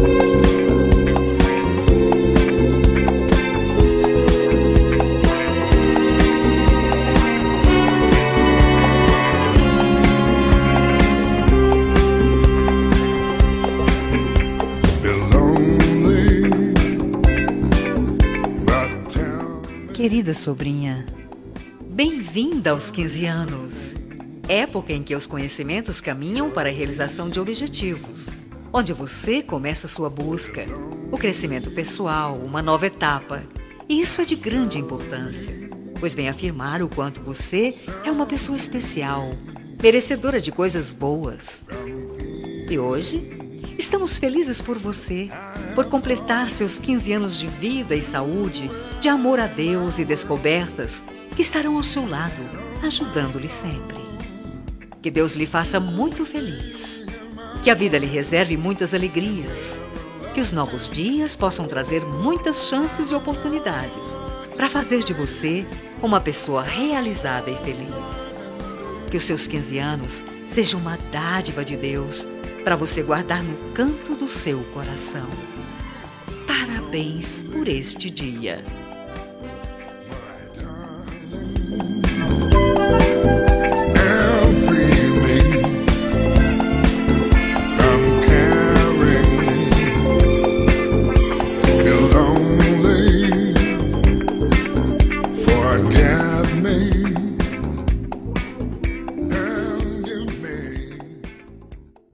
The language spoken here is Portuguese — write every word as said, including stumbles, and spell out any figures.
Querida sobrinha, bem-vinda aos quinze anos, época em que os conhecimentos caminham para a realização de objetivos, onde você começa sua busca, o crescimento pessoal, uma nova etapa. E isso é de grande importância, pois vem afirmar o quanto você é uma pessoa especial, merecedora de coisas boas. E hoje, estamos felizes por você, por completar seus quinze anos de vida e saúde, de amor a Deus e descobertas que estarão ao seu lado, ajudando-lhe sempre. Que Deus lhe faça muito feliz. Que a vida lhe reserve muitas alegrias. Que os novos dias possam trazer muitas chances e oportunidades para fazer de você uma pessoa realizada e feliz. Que os seus quinze anos sejam uma dádiva de Deus para você guardar no canto do seu coração. Parabéns por este dia.